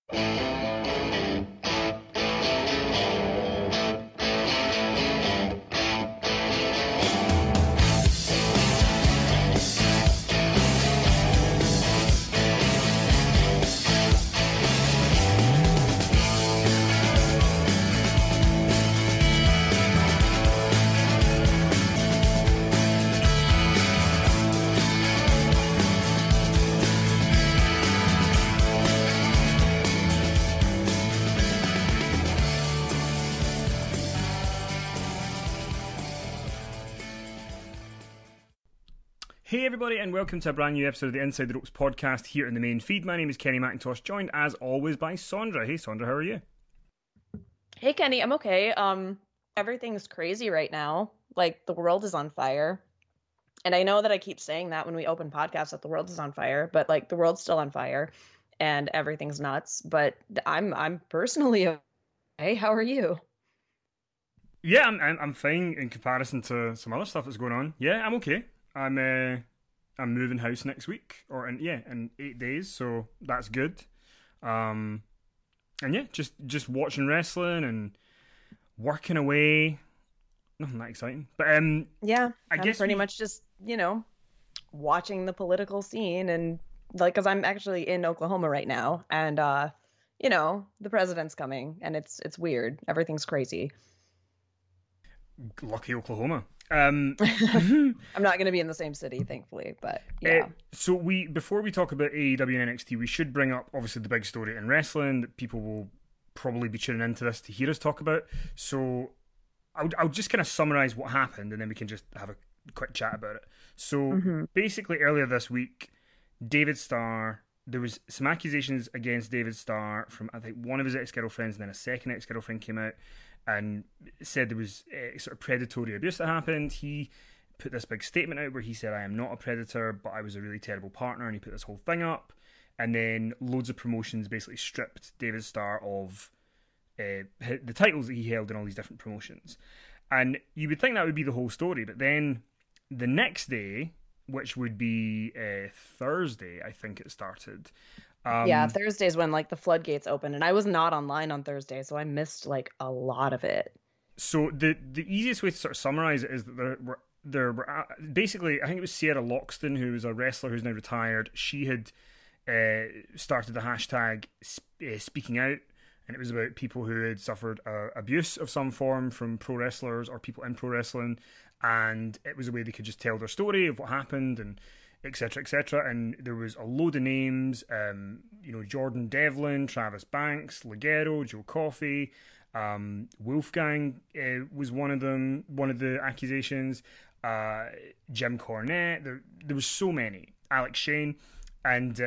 Hey everybody, and welcome to a brand new episode of the Inside the Ropes podcast here in the main feed. My name is Kenny McIntosh, joined as always by Sondra. Hey Sondra, how are you? Hey Kenny, I'm okay. Everything's crazy right now. Like the world is on fire. And I know that I keep saying that when we open podcasts that the world is on fire, but like the world's still on fire and everything's nuts. But I'm personally okay. How are you? Yeah, I'm fine in comparison to some other stuff that's going on. Yeah, I'm okay. I'm moving house next week, or in 8 days, so that's good. Um, and yeah, just watching wrestling and working away. Nothing that exciting, but Yeah, I I'm guess pretty we much just, watching the political scene and like cuz I'm actually in Oklahoma right now and the president's coming and it's weird. Everything's crazy. lucky Oklahoma. I'm not going to be in the same city, thankfully, but Uh, yeah. so we before we talk about AEW and NXT, we should bring up obviously the big story in wrestling that people will probably be tuning into this to hear us talk about. So I'll just kind of summarize what happened, and then we can just have a quick chat about it. So hmm basically, earlier this week, David Starr. There was some accusations against David Starr from I think one of his ex-girlfriends, and then a second ex-girlfriend came out and said there was sort of predatory abuse that happened. He put this big statement out where he said, "I am not a predator, but I was a really terrible partner," and he put this whole thing up. And then loads of promotions basically stripped David Starr of the titles that he held in all these different promotions. And you would think that would be the whole story, but then the next day, which would be Thursday, I think it started. Yeah, Um, Thursday's when like the floodgates open, and I was not online on Thursday, so I missed like a lot of it. so the easiest way to sort of summarize it is that there were basically I think it was Sierra Loxton, who was a wrestler who's now retired. She had started the hashtag speaking out, and it was about people who had suffered abuse of some form from pro wrestlers or people in pro wrestling, and it was a way they could just tell their story of what happened and etc etc. And there was a load of names, Jordan Devlin, Travis Banks, Ligero, Joe Coffey, Wolfgang was one of them, one of the accusations. uh, Jim Cornette. There was so many. Alex Shane, and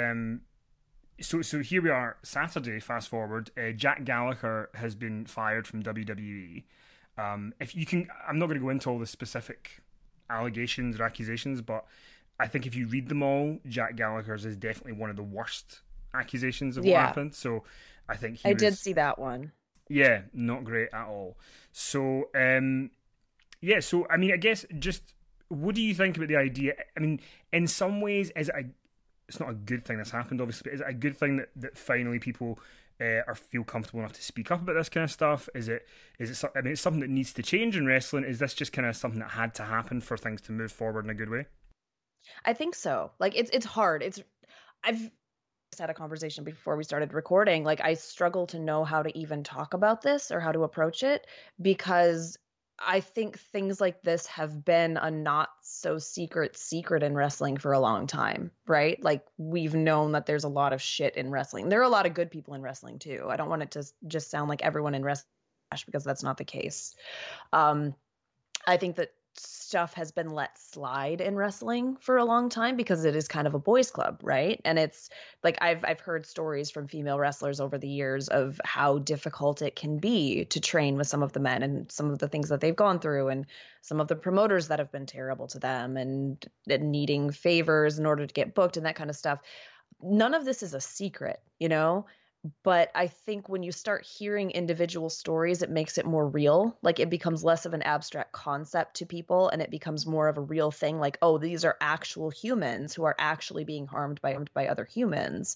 so here we are. Saturday, fast forward. Jack Gallagher has been fired from WWE. If you can, I'm not going to go into all the specific allegations or accusations, but I think if you read them all, Jack Gallagher's is definitely one of the worst accusations of what Yeah, happened. So I think he I did was, see that one. yeah, not great at all. So yeah, so I mean, I guess just what do you think about the idea? I mean, in some ways, it's not a good thing that's happened, obviously, but is it a good thing that finally people are feel comfortable enough to speak up about this kind of stuff? I mean, it's something that needs to change in wrestling. Is this just kind of something that had to happen for things to move forward in a good way? I think so. Like it's hard. I've just had a conversation before we started recording. Like I struggle to know how to even talk about this or how to approach it because I think things like this have been a not so secret in wrestling for a long time, right? Like we've known that there's a lot of shit in wrestling. There are a lot of good people in wrestling too. I don't want it to just sound like everyone in wrestling is trash because that's not the case. Um, I think that stuff has been let slide in wrestling for a long time because it is kind of a boys club, right? And it's like I've heard stories from female wrestlers over the years of how difficult it can be to train with some of the men and some of the things that they've gone through and some of the promoters that have been terrible to them and needing favors in order to get booked and that kind of stuff. None of this is a secret, you know? But I think when you start hearing individual stories, it makes it more real. Like it becomes less of an abstract concept to people and it becomes more of a real thing. Like, oh, these are actual humans who are actually being harmed by other humans.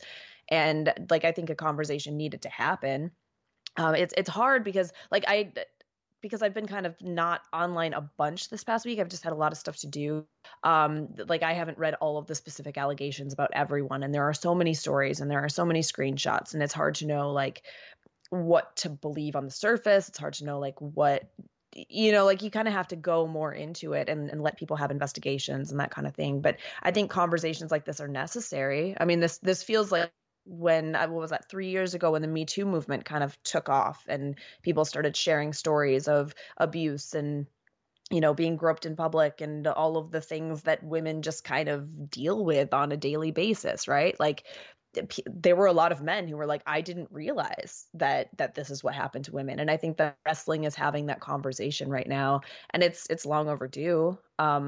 And like, I think a conversation needed to happen. It's hard because because I've been kind of not online a bunch this past week. I've just had a lot of stuff to do. Like, I haven't read all of the specific allegations about everyone, and there are so many stories and there are so many screenshots, and it's hard to know like what to believe on the surface. It's hard to know like what, like you kind of have to go more into it and let people have investigations and that kind of thing. But I think conversations like this are necessary. I mean, this feels like when, what was that, 3 years ago, when the Me Too movement kind of took off and people started sharing stories of abuse and being groped in public and all of the things that women just kind of deal with on a daily basis, right? Like, there were a lot of men who were like, I didn't realize that this is what happened to women. And I think that wrestling is having that conversation right now, and it's long overdue.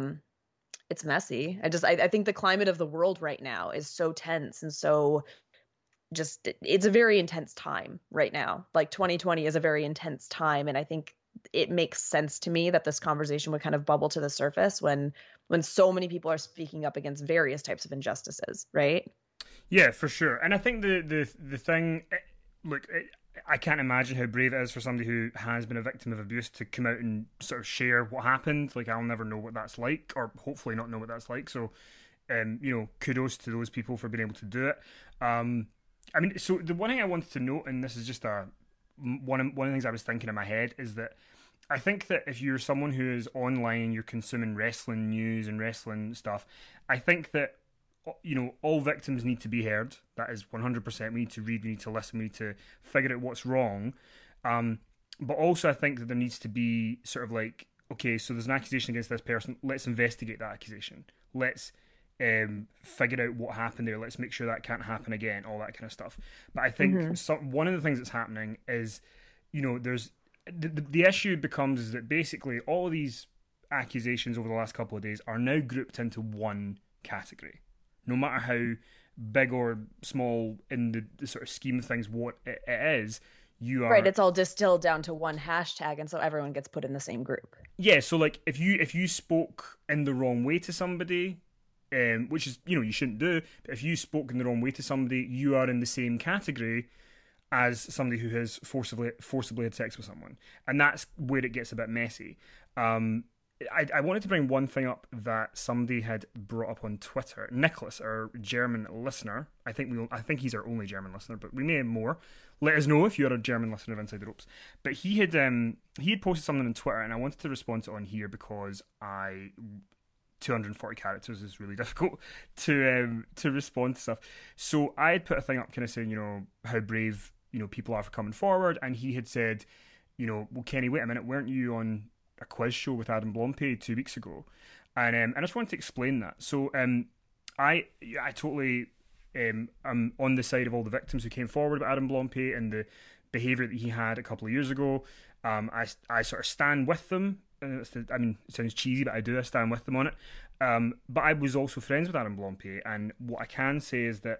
It's messy. I think the climate of the world right now is so tense, and so just, it's a very intense time right now. Like, 2020 is a very intense time, and I think it makes sense to me that this conversation would kind of bubble to the surface when so many people are speaking up against various types of injustices, right? Yeah, for sure. And I think the thing, look, I can't imagine how brave it is for somebody who has been a victim of abuse to come out and sort of share what happened. Like, I'll never know what that's like, or hopefully not know what that's like. So, kudos to those people for being able to do it. I mean, so the one thing I wanted to note, and this is just one of the things I was thinking in my head, is that I think that if you're someone who is online, you're consuming wrestling news and wrestling stuff, I think that all victims need to be heard. That is 100%. We need to read, we need to listen, we need to figure out what's wrong. But also, I think that there needs to be sort of like, okay, so there's an accusation against this person. Let's investigate that accusation. Let's figure out what happened there. Let's make sure that can't happen again. All that kind of stuff. But I think Mm-hmm. one of the things that's happening is, there's the issue becomes is that basically all of these accusations over the last couple of days are now grouped into one category, no matter how big or small in the sort of scheme of things what it is. You Right, are, it's all distilled down to one hashtag, and so everyone gets put in the same group. yeah. So like if you spoke in the wrong way to somebody, which is you shouldn't do, but if you spoke in the wrong way to somebody, you are in the same category as somebody who has forcibly had sex with someone, and that's where it gets a bit messy. I wanted to bring one thing up that somebody had brought up on Twitter. Nicholas, our German listener, I think he's our only German listener, but we may have more. Let us know if you're a German listener of Inside the Ropes. But he had posted something on Twitter, and I wanted to respond to it on here because 240 characters is really difficult to respond to stuff. So I had put a thing up, kind of saying how brave people are for coming forward, and he had said, well, Kenny, wait a minute, weren't you on a quiz show with Adam Blompe 2 weeks ago? And I just wanted to explain that. So I totally am on the side of all the victims who came forward about Adam Blompe and the behaviour that he had a couple of years ago. I sort of stand with them. I mean, it sounds cheesy, but I do. I stand with them on it. But I was also friends with Adam Blompe, and what I can say is that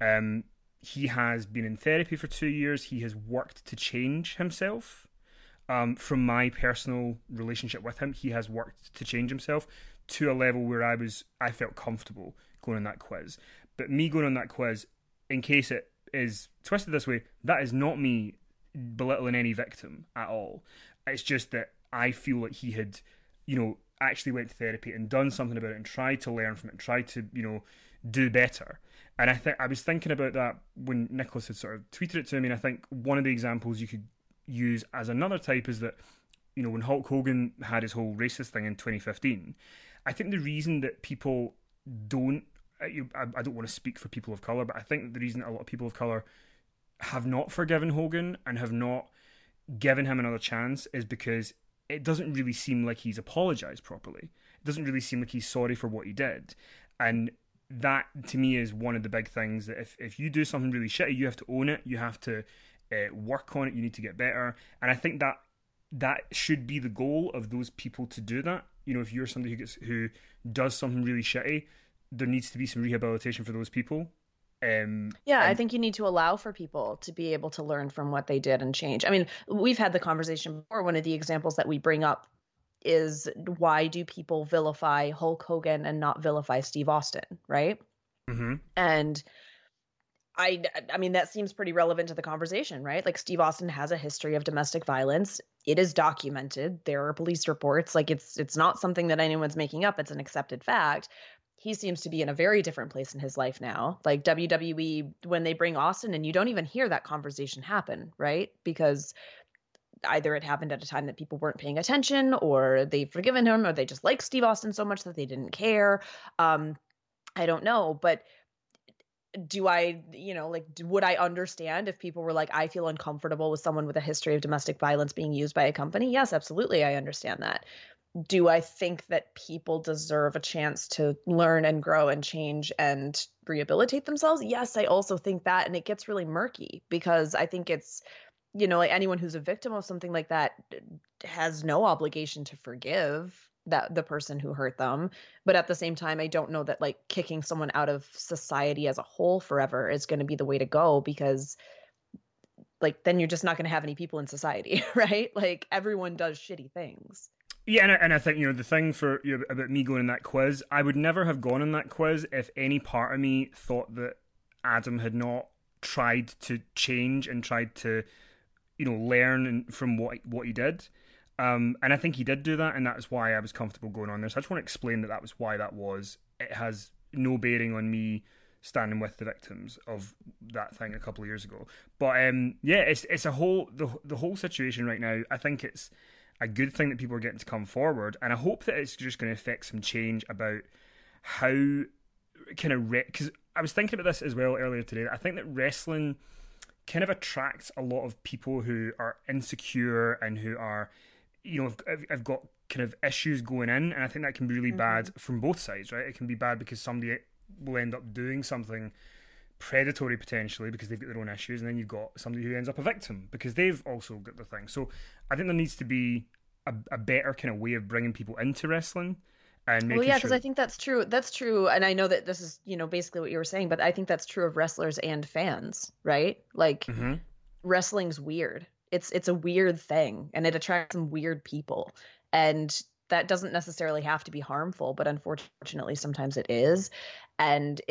he has been in therapy for 2 years. He has worked to change himself. From my personal relationship with him, he has worked to change himself to a level where I felt comfortable going on that quiz. But me going on that quiz, in case it is twisted this way, that is not me belittling any victim at all. It's just that I feel like he had, actually went to therapy and done something about it and tried to learn from it and tried to, do better. And I was thinking about that when Nicholas had sort of tweeted it to me, and I think one of the examples you could use as another type is that, when Hulk Hogan had his whole racist thing in 2015, I think the reason that people don't, I don't want to speak for people of colour, but I think the reason a lot of people of colour have not forgiven Hogan and have not given him another chance is because it doesn't really seem like he's apologised properly. It doesn't really seem like he's sorry for what he did. And that, to me, is one of the big things that if you do something really shitty, you have to own it. You have to work on it. You need to get better. And I think that should be the goal of those people to do that. If you're somebody who does something really shitty, there needs to be some rehabilitation for those people. Yeah, I And think you need to allow for people to be able to learn from what they did and change. I mean, we've had the conversation before. One of the examples that we bring up is, why do people vilify Hulk Hogan and not vilify Steve Austin, right? mhm. And I mean, that seems pretty relevant to the conversation, right? Like Steve Austin has a history of domestic violence. It is documented. There are police reports. Like it's not something that anyone's making up. It's an accepted fact. He seems to be in a very different place in his life now. Like WWE, when they bring Austin and you don't even hear that conversation happen, right? Because either it happened at a time that people weren't paying attention, or they've forgiven him, or they just like Steve Austin so much that they didn't care. I don't know, but do I, like, would I understand if people were like, I feel uncomfortable with someone with a history of domestic violence being used by a company? Yes, absolutely. I understand that. Do I think that people deserve a chance to learn and grow and change and rehabilitate themselves? Yes, I also think that. And it gets really murky because I think it's, like anyone who's a victim of something like that has no obligation to forgive that the person who hurt them. But at the same time, I don't know that like kicking someone out of society as a whole forever is going to be the way to go, because like then you're just not going to have any people in society, right? Like everyone does shitty things. Yeah, and I think the thing for about me going in that quiz, I would never have gone in that quiz if any part of me thought that Adam had not tried to change and tried to learn from what he did. And I think he did do that, and that's why I was comfortable going on there. So I just want to explain that was why that was. It has no bearing on me standing with the victims of that thing a couple of years ago. But yeah, it's a whole the whole situation right now. I think it's a good thing that people are getting to come forward, and I hope that it's just going to affect some change about how kind of because I was thinking about this as well earlier today. I think that wrestling kind of attracts a lot of people who are insecure and who are have got kind of issues going in, and I think that can be really bad from both sides, right? It can be bad because somebody will end up doing something predatory potentially because they've got their own issues, and then you've got somebody who ends up a victim because they've also got their thing. So I think there needs to be a better kind of way of bringing people into wrestling and Well, making yeah, sure. because I think that's true. That's true. And I know that this is, basically what you were saying, but I think that's true of wrestlers and fans, right? Like Mm-hmm. wrestling's weird. It's a weird thing and it attracts some weird people. And that doesn't necessarily have to be harmful, but unfortunately sometimes it is. And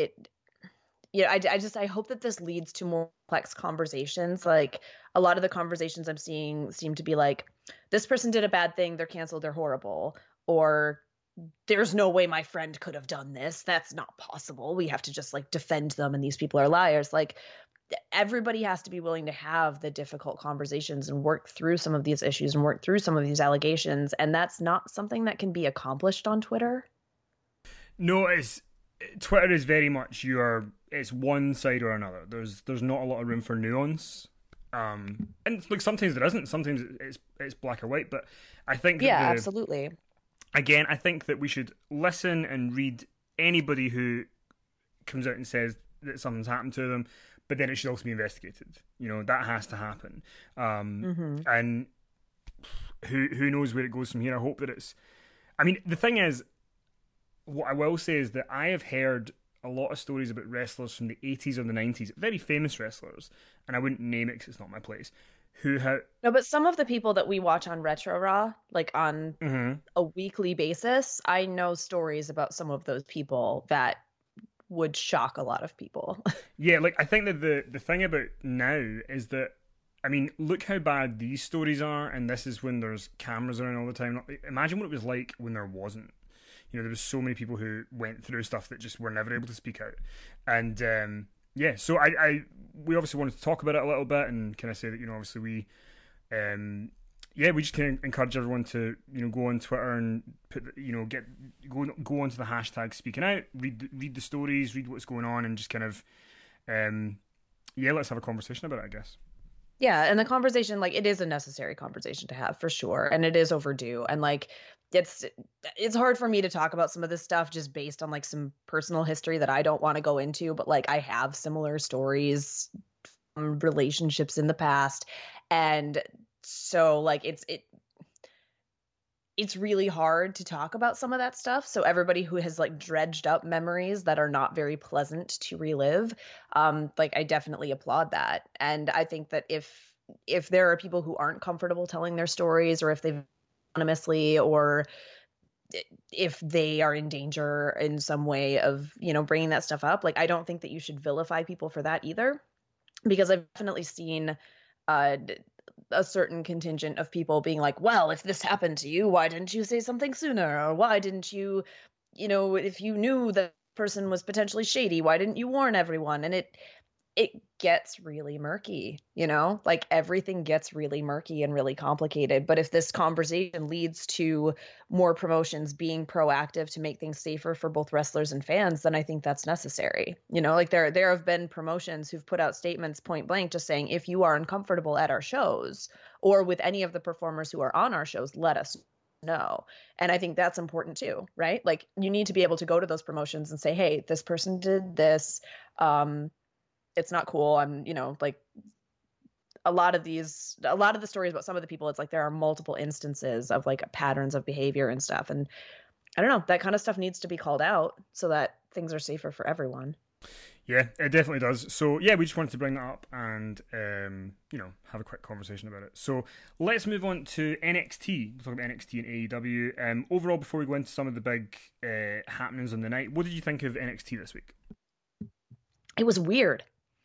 I hope that this leads to more complex conversations. Like a lot of the conversations I'm seeing seem to be like, this person did a bad thing, they're canceled, they're horrible, or there's no way my friend could have done this. That's not possible. We have to just like defend them and these people are liars. Like everybody has to be willing to have the difficult conversations and work through some of these issues and work through some of these allegations. And that's not something that can be accomplished on Twitter. No, it's Twitter is very much it's one side or another. There's not a lot of room for nuance. And like sometimes there isn't. Sometimes it's black or white. But I think that Yeah, the absolutely. again, I think that we should listen and read anybody who comes out and says that something's happened to them, but then it should also be investigated. That has to happen. Hmm. And who knows where it goes from here? I hope that it's. I mean, the thing is, what I will say is that I have heard a lot of stories about wrestlers from the 80s or the 90s, very famous wrestlers, and I wouldn't name it because it's not my place, who have. No, but some of the people that we watch on Retro Raw, like on Mhm. a weekly basis, I know stories about some of those people that would shock a lot of people. Yeah, like I think that the thing about now is that I mean, look how bad these stories are, and this is when there's cameras around all the time. Imagine what it was like when there wasn't. There was so many people who went through stuff that just were never able to speak out, and yeah. So we obviously wanted to talk about it a little bit, and kind of say that obviously um, yeah, we just kind of encourage everyone to go on Twitter and put get go onto the hashtag speaking out, read the stories, read what's going on, and just kind of yeah, let's have a conversation about it, I guess. Yeah, and the conversation, like, it is a necessary conversation to have for sure, and it is overdue. And like, it's it's hard for me to talk about some of this stuff just based on like some personal history that I don't want to go into, but like I have similar stories, relationships in the past, and so like it's really hard to talk about some of that stuff. So everybody who has like dredged up memories that are not very pleasant to relive, like I definitely applaud that. And I think that if there are people who aren't comfortable telling their stories, or if they've anonymously or if they are in danger in some way of, bringing that stuff up. Like, I don't think that you should vilify people for that either, because I've definitely seen uh, a certain contingent of people being like, well, if this happened to you, why didn't you say something sooner? Or why didn't you, if you knew that person was potentially shady, why didn't you warn everyone? And it gets really murky, like everything gets really murky and really complicated. But if this conversation leads to more promotions being proactive to make things safer for both wrestlers and fans, then I think that's necessary. Like there have been promotions who've put out statements point blank just saying, if you are uncomfortable at our shows or with any of the performers who are on our shows, let us know. And I think that's important too, right? Like, you need to be able to go to those promotions and say, hey, this person did this. It's not cool. I'm, like, a lot of the stories about some of the people, it's like there are multiple instances of like patterns of behavior and stuff. And I don't know, that kind of stuff needs to be called out so that things are safer for everyone. Yeah, it definitely does. So yeah, we just wanted to bring that up and have a quick conversation about it. So let's move on to NXT. We'll talk about NXT and AEW. Overall, before we go into some of the big happenings on the night, what did you think of NXT this week? It was weird.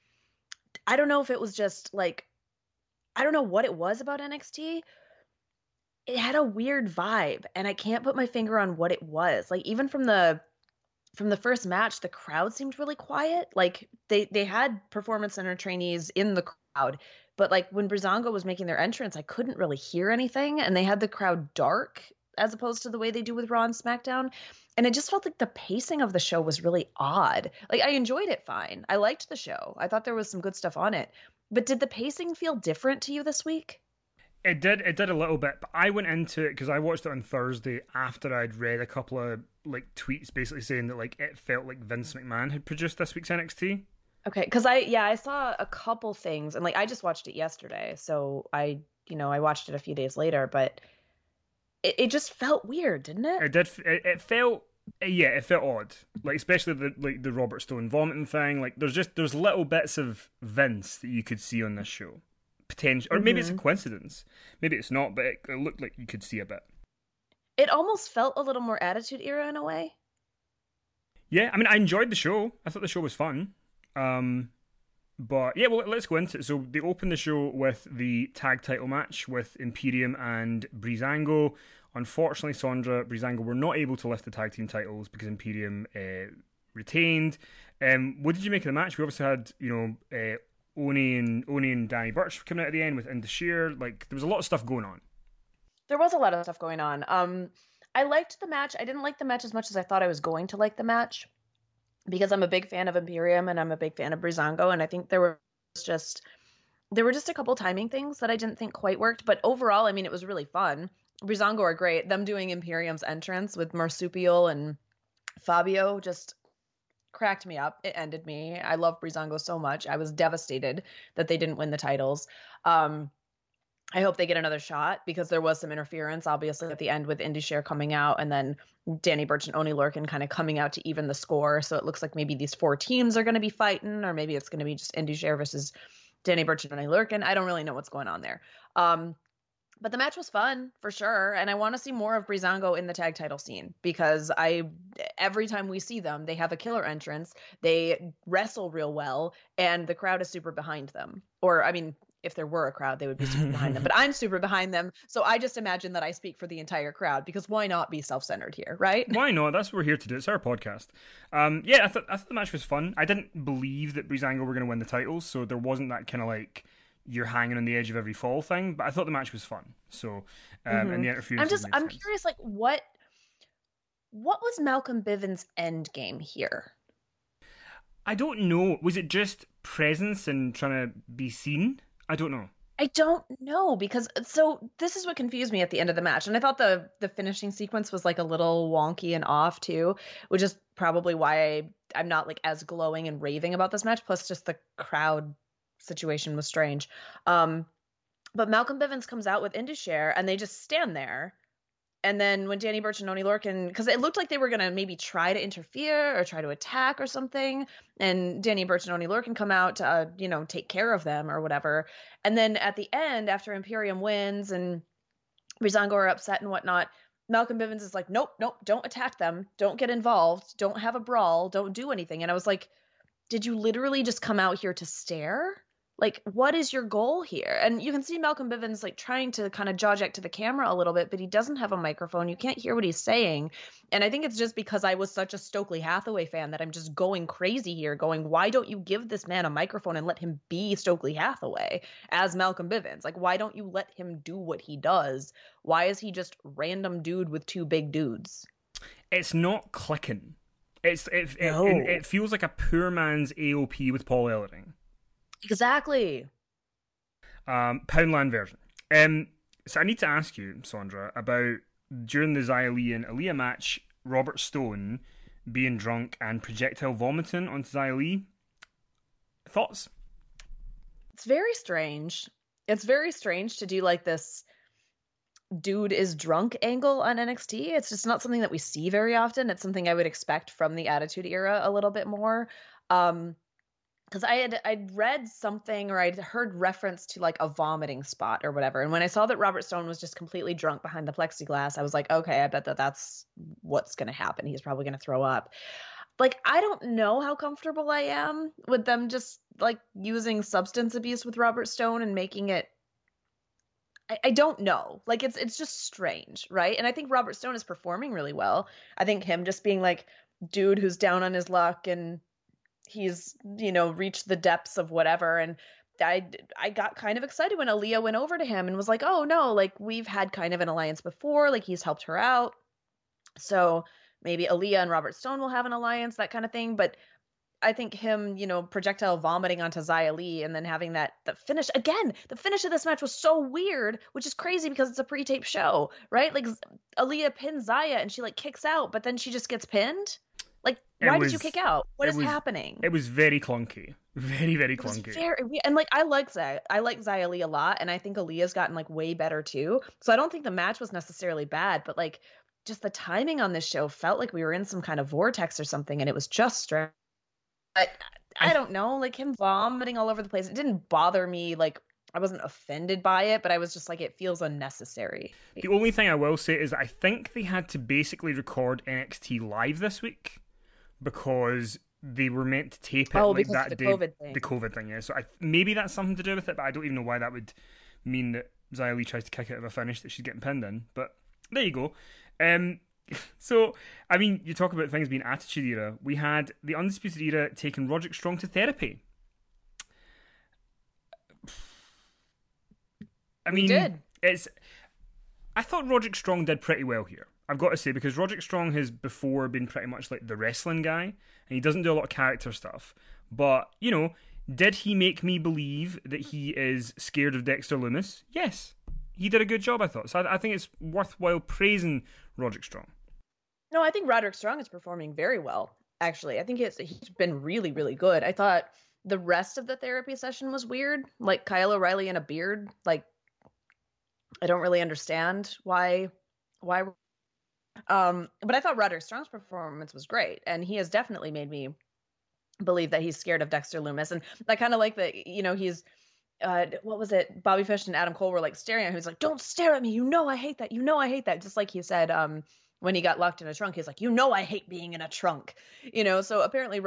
I don't know if it was just like, I don't know what it was about NXT. It had a weird vibe, and I can't put my finger on what it was. Like, even from the first match, the crowd seemed really quiet. Like, they had performance center trainees in the crowd, but like when Breezango was making their entrance, I couldn't really hear anything, and they had the crowd dark as opposed to the way they do with Raw and SmackDown. And it just felt like the pacing of the show was really odd. Like, I enjoyed it fine. I liked the show. I thought there was some good stuff on it. But did the pacing feel different to you this week? It did. It did a little bit, but I went into it because I watched it on Thursday after I'd read a couple of like tweets basically saying that like it felt like Vince McMahon had produced this week's NXT. Okay, because I saw a couple things, and like I just watched it yesterday, so I watched it a few days later, but it just felt weird, didn't it? It did. It felt. Yeah, it felt odd. Like especially the Robert Stone vomiting thing. Like there's little bits of Vince that you could see on this show, potential, or maybe it's a coincidence. Maybe it's not, but it looked like you could see a bit. It almost felt a little more Attitude Era in a way. Yeah, I mean, I enjoyed the show. I thought the show was fun. But yeah, well, let's go into it. So they opened the show with the tag title match with Imperium and Breezango. Unfortunately, Sandra Breezango were not able to lift the tag team titles because Imperium retained. What did you make of the match? We obviously had Oni and Danny Burch coming out at the end with Indus Sher. Like there was a lot of stuff going on. There was a lot of stuff going on. I liked the match. I didn't like the match as much as I thought I was going to like the match, because I'm a big fan of Imperium and I'm a big fan of Breezango, and I think there were just a couple timing things that I didn't think quite worked, but overall, I mean, it was really fun. Breezango are great. Them doing Imperium's entrance with Marsupial and Fabio just cracked me up. It ended me. I love Breezango so much. I was devastated that they didn't win the titles. I hope they get another shot, because there was some interference, obviously, at the end with Indus Sher coming out and then Danny Burch and Oni Lorcan kind of coming out to even the score. So it looks like maybe these four teams are going to be fighting, or maybe it's going to be just Indus Sher versus Danny Burch and Oni Lorcan. I don't really know what's going on there. But the match was fun for sure, and I want to see more of Breezango in the tag title scene, because every time we see them, they have a killer entrance, they wrestle real well, and the crowd is super behind them. Or, I mean, if there were a crowd, they would be super behind them, but I'm super behind them, so I just imagine that I speak for the entire crowd, because why not be self-centered here, right? Why not? That's what we're here to do. It's our podcast. Yeah, I thought the match was fun. I didn't believe that Breezango were going to win the titles, so there wasn't that kind of like you're hanging on the edge of every fall thing, but I thought the match was fun. So, and the interference. I'm curious, like, what was Malcolm Bivens' end game here? I don't know. Was it just presence and trying to be seen? I don't know. I don't know, because so this is what confused me at the end of the match, and I thought the finishing sequence was like a little wonky and off too, which is probably why I'm not like as glowing and raving about this match. Plus, just the crowd situation was strange. But Malcolm Bivens comes out with Indus Sher, and they just stand there. And then when Danny Burch and Oni Lorcan, because it looked like they were going to maybe try to interfere or try to attack or something, and Danny Burch and Oni Lorcan come out to, take care of them or whatever. And then at the end, after Imperium wins and Breezango are upset and whatnot, Malcolm Bivens is like, nope, nope, don't attack them, don't get involved, don't have a brawl, don't do anything. And I was like, did you literally just come out here to stare? Like, what is your goal here? And you can see Malcolm Bivens like trying to kind of jaw jack to the camera a little bit, but he doesn't have a microphone. You can't hear what he's saying. And I think it's just because I was such a Stokely Hathaway fan that I'm just going crazy here, going, why don't you give this man a microphone and let him be Stokely Hathaway as Malcolm Bivens? Like, why don't you let him do what he does? Why is he just random dude with two big dudes? It's not clicking. It No. feels like a poor man's AOP with Paul Ellering. Exactly. Poundland version. So I need to ask you, Sondra, about during the Xia Li and Aaliyah match, Robert Stone being drunk and projectile vomiting onto Xia Li. Thoughts? It's very strange. It's very strange to do like this dude is drunk angle on NXT. It's just not something that we see very often. It's something I would expect from the Attitude Era a little bit more. Because I'd read something or I'd heard reference to like a vomiting spot or whatever. And when I saw that Robert Stone was just completely drunk behind the plexiglass, I was like, okay, I bet that that's what's going to happen. He's probably going to throw up. Like, I don't know how comfortable I am with them just like using substance abuse with Robert Stone and making it. I don't know. Like, it's just strange, right? And I think Robert Stone is performing really well. I think him just being like dude who's down on his luck and he's reached the depths of whatever. And I got kind of excited when Aaliyah went over to him and was like, oh no, like we've had kind of an alliance before, like he's helped her out, so maybe Aaliyah and Robert Stone will have an alliance, that kind of thing. But I think him, projectile vomiting onto Xia Li and then having the finish again. The finish of this match was so weird, which is crazy because it's a pre-tape show, right? Like Aaliyah pins Xia and she like kicks out, but then she just gets pinned. Like, why did you kick out? What is happening? It was very clunky, very very clunky. And like I like Xia Li a lot, and I think Aaliyah's gotten like way better too. So I don't think the match was necessarily bad, but like just the timing on this show felt like we were in some kind of vortex or something, and it was just strange. I don't know, like him vomiting all over the place. It didn't bother me. Like I wasn't offended by it, but I was just like, it feels unnecessary. The only thing I will say is I think they had to basically record NXT live this week because they were meant to tape it like that the day. COVID thing. The COVID thing, yeah. So maybe that's something to do with it, but I don't even know why that would mean that Xia Li tries to kick out of a finish that she's getting pinned in. But there you go. So, I mean, you talk about things being Attitude Era. We had the Undisputed Era taking Roderick Strong to therapy. I mean, I thought Roderick Strong did pretty well here. I've got to say, because Roderick Strong has before been pretty much like the wrestling guy, and he doesn't do a lot of character stuff. But, did he make me believe that he is scared of Dexter Lumis? Yes. He did a good job, I thought. So I think it's worthwhile praising Roderick Strong. No, I think Roderick Strong is performing very well, actually. I think he's been really, really good. I thought the rest of the therapy session was weird. Like Kyle O'Reilly in a beard. Like, I don't really understand why. But I thought Roderick Strong's performance was great. And he has definitely made me believe that he's scared of Dexter Lumis. And I kind of like that, he's... what was it? Bobby Fish and Adam Cole were like staring at him. He was like, "Don't stare at me. I hate that. I hate that." Just like he said, when he got locked in a trunk, he's like, I hate being in a trunk. So apparently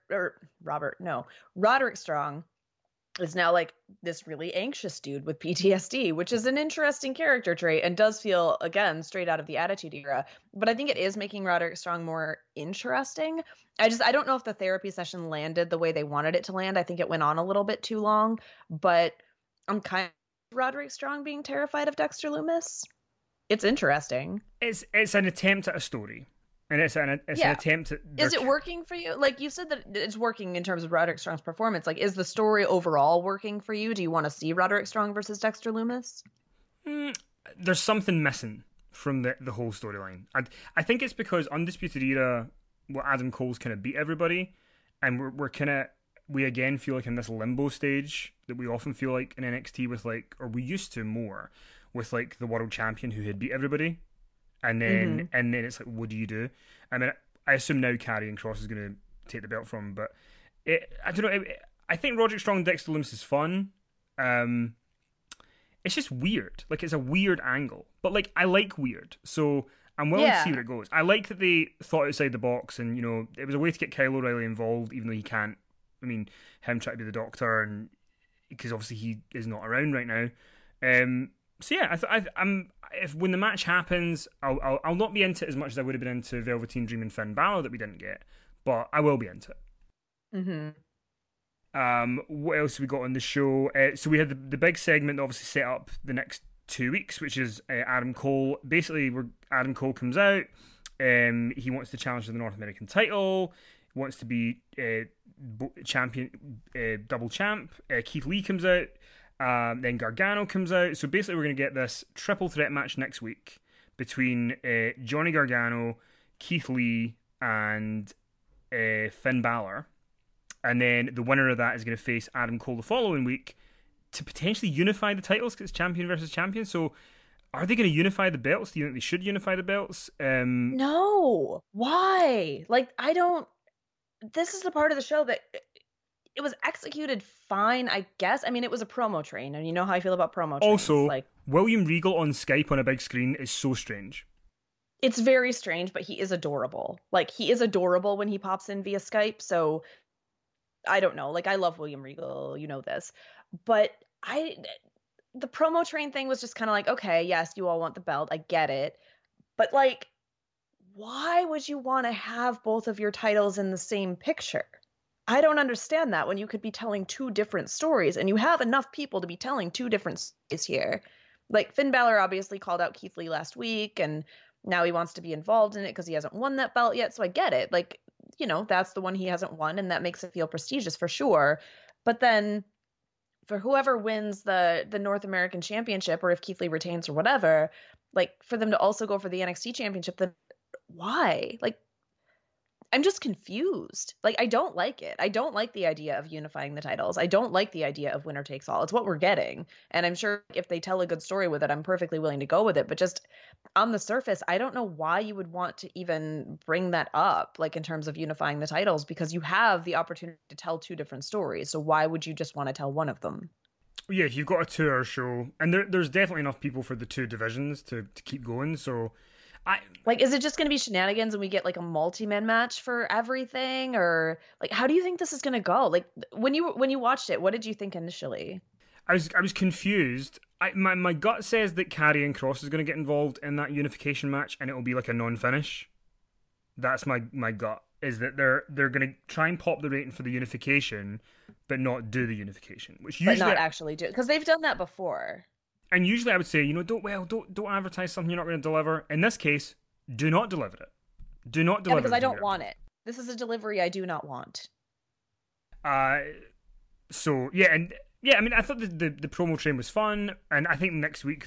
Roderick Strong is now like this really anxious dude with PTSD, which is an interesting character trait and does feel, again, straight out of the Attitude Era. But I think it is making Roderick Strong more interesting. I don't know if the therapy session landed the way they wanted it to land. I think it went on a little bit too long, but I'm kind of Roderick Strong being terrified of Dexter Lumis. It's interesting. It's an attempt at a story. And it's an attempt at... Is it working for you? Like, you said that it's working in terms of Roderick Strong's performance. Like, is the story overall working for you? Do you want to see Roderick Strong versus Dexter Lumis? There's something missing from the whole storyline. I think it's because Undisputed Era, Adam Cole's kind of beat everybody, and we again feel like in this limbo stage that we often feel like in NXT with like, or we used to more, with like the world champion who had beat everybody. And then it's like, what do you do? I mean, I assume now Karrion Kross is going to take the belt from him, but I don't know. I think Roderick Strong and Dexter Lumis is fun. It's just weird. Like, it's a weird angle. But, like, I like weird. So I'm willing to see Yeah. where it goes. I like that they thought outside the box, and it was a way to get Kyle O'Reilly involved, even though he can't. I mean, him trying to be the Doctor, and because obviously he is not around right now. So yeah, I'm if when the match happens, I'll not be into it as much as I would have been into Velveteen Dream and Finn Balor that we didn't get, but I will be into it. Mm-hmm. What else have we got on the show? So we had the big segment that obviously set up the next 2 weeks, which is Adam Cole. Basically, where Adam Cole comes out, he wants to challenge for the North American title, wants to be champion, double champ. Keith Lee comes out, then Gargano comes out. So basically, we're going to get this triple threat match next week between Johnny Gargano, Keith Lee, and Finn Balor. And then the winner of that is going to face Adam Cole the following week to potentially unify the titles because it's champion versus champion. So, are they going to unify the belts? Do you think they should unify the belts? No. Why? Like, I don't. This is the part of the show that it was executed fine, I guess. I mean, it was a promo train, and you know how I feel about promo trains. Also, Like, William Regal on Skype on a big screen is so strange. it's very strange, but he is adorable. Like, he is adorable when he pops in via Skype. So I don't know. Like, I love William Regal, you know this, but I the promo train thing was just kind of like, okay, yes, you all want the belt, I get it, but like, why would you want to have both of your titles in the same picture? I don't understand that when you could be telling two different stories, and you have enough people to be telling two different stories here. Like, Finn Balor obviously called out Keith Lee last week, and now he wants to be involved in it because he hasn't won that belt yet. So I get it. Like, that's the one he hasn't won, and that makes it feel prestigious for sure. But then for whoever wins the North American Championship, or if Keith Lee retains or whatever, like, for them to also go for the NXT Championship, then why? Like, I'm just confused. Like, I don't like it. I don't like the idea of unifying the titles. I don't like the idea of winner takes all. It's what we're getting. And I'm sure if they tell a good story with it, I'm perfectly willing to go with it. But just on the surface, I don't know why you would want to even bring that up, like, in terms of unifying the titles, because you have the opportunity to tell two different stories. So why would you just want to tell one of them? Yeah, you've got a 2 hour show, and there's definitely enough people for the two divisions to keep going. So, I Like, is it just going to be shenanigans and we get like a multi-man match for everything, or like, how do you think this is going to go? Like, when you watched it, what did you think initially? I was confused. My gut says that Karrion Cross is going to get involved in that unification match, and it will be like a non-finish. That's my gut, is that they're going to try and pop the rating for the unification, but not do the unification. Which But usually, not actually do it, because they've done that before. and usually I would say, don't advertise something you're not going to deliver. In this case, do not deliver it. Do not Yeah, deliver because I anything don't want it. This is a delivery I do not want. Uh, so yeah, and yeah, I mean, I thought the promo train was fun, and I think next week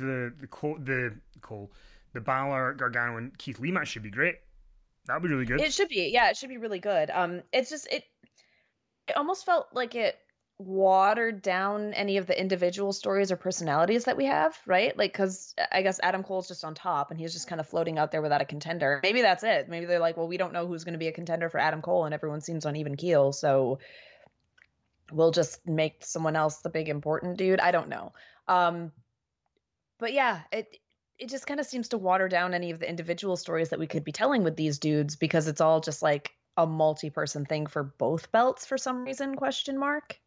the Balor, Gargano, and Keith Lee match should be great. That'd be really good. It should be, yeah, it should be really good. It's just it almost felt like it watered down any of the individual stories or personalities that we have, right? Like, because I guess Adam Cole's just on top and he's just kind of floating out there without a contender. Maybe that's it. Maybe they're like, well, we don't know who's going to be a contender for Adam Cole, and everyone seems on even keel, so we'll just make someone else the big important dude. I don't know. Um, but yeah, it just kind of seems to water down any of the individual stories that we could be telling with these dudes, because it's all just like a multi-person thing for both belts for some reason, question mark.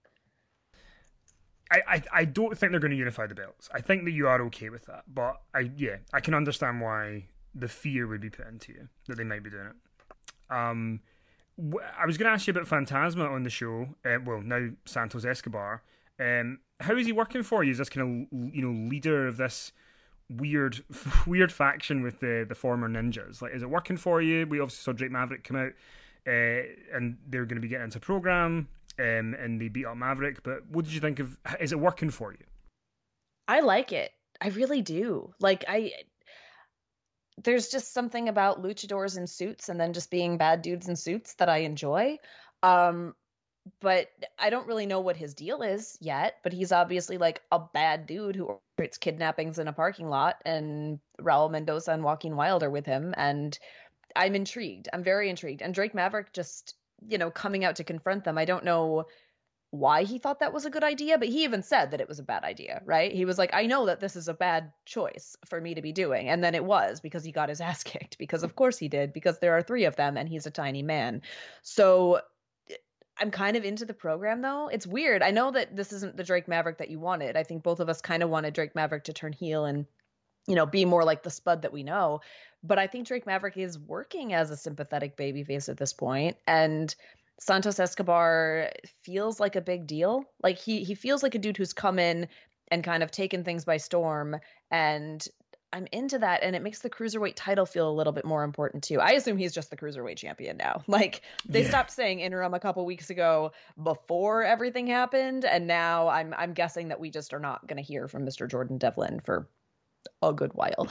I don't think they're going to unify the belts. I think that you are okay with that, but I can understand why the fear would be put into you that they might be doing it. I was going to ask you about Phantasma on the show. Well, now Santos Escobar. How is he working for you? Is this kind of leader of this weird weird faction with the former ninjas? Like, is it working for you? We obviously saw Drake Maverick come out, and they're going to be getting into a program, and they beat up Maverick. But what did you think of? Is it working for you? I like it. I really do. Like, there's just something about luchadors in suits and then just being bad dudes in suits that I enjoy. Um, but I don't really know what his deal is yet, but he's obviously like a bad dude who orchestrates kidnappings in a parking lot, and Raul Mendoza and Joaquin Wilder with him, and I'm intrigued. I'm very intrigued. And Drake Maverick just, coming out to confront them. I don't know why he thought that was a good idea, but he even said that it was a bad idea, right? He was like, I know that this is a bad choice for me to be doing. And then it was, because he got his ass kicked, because of course he did, because there are three of them and he's a tiny man. So I'm kind of into the program though. It's weird. I know that this isn't the Drake Maverick that you wanted. I think both of us kind of wanted Drake Maverick to turn heel and, be more like the Spud that we know. But I think Drake Maverick is working as a sympathetic babyface at this point, and Santos Escobar feels like a big deal. Like he feels like a dude who's come in and kind of taken things by storm, and I'm into that, and it makes the cruiserweight title feel a little bit more important too. I assume he's just the cruiserweight champion now. Like they stopped saying interim a couple weeks ago before everything happened, and now I'm guessing that we just are not going to hear from Mr. Jordan Devlin for a good while.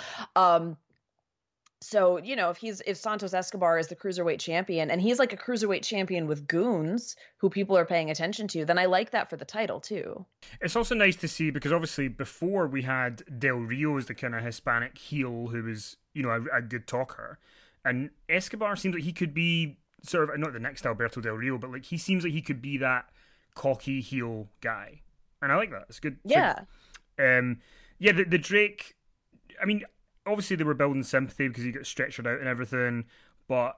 So, if Santos Escobar is the cruiserweight champion and he's like a cruiserweight champion with goons who people are paying attention to, then I like that for the title too. It's also nice to see, because obviously before we had Del Rio as the kind of Hispanic heel who was, a good talker. And Escobar seems like he could be sort of, not the next Alberto Del Rio, but like he seems like he could be that cocky heel guy. And I like that. It's good. Yeah. So, the Drake, I mean, obviously they were building sympathy because he got stretchered out and everything, but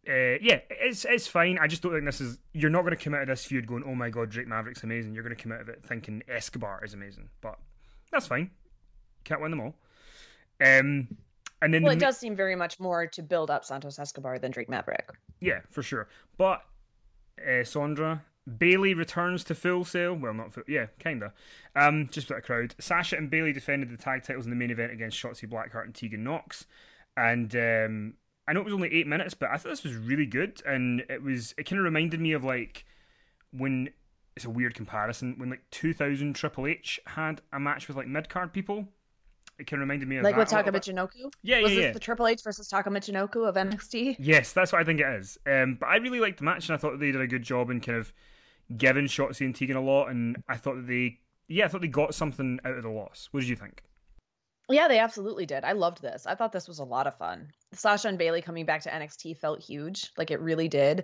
it's fine. I just don't think you're not going to come out of this feud going, oh my god, Drake Maverick's amazing. You're going to come out of it thinking Escobar is amazing, but that's fine. Can't win them all. And then it does seem very much more to build up Santos Escobar than Drake Maverick. Yeah, for sure. But Sondra, Bayley returns to Full Sail. Well, not full. Yeah, kinda. Just for the crowd. Sasha and Bayley defended the tag titles in the main event against Shotzi Blackheart and Tegan Nox. And I know it was only 8 minutes, but I thought this was really good. And it kind of reminded me of like when, it's a weird comparison, when like 2000 Triple H had a match with like mid card people. It kind of reminded me of like that. With Taka Michinoku? Yeah, Was this the Triple H versus Taka Michinoku of NXT? Yes, that's what I think it is. But I really liked the match, and I thought they did a good job in kind of giving Shotzi and Tegan a lot, and I thought they got something out of the loss. What did you think? Yeah, they absolutely did. I loved this. I thought this was a lot of fun. Sasha and Bayley coming back to NXT felt huge. Like it really did.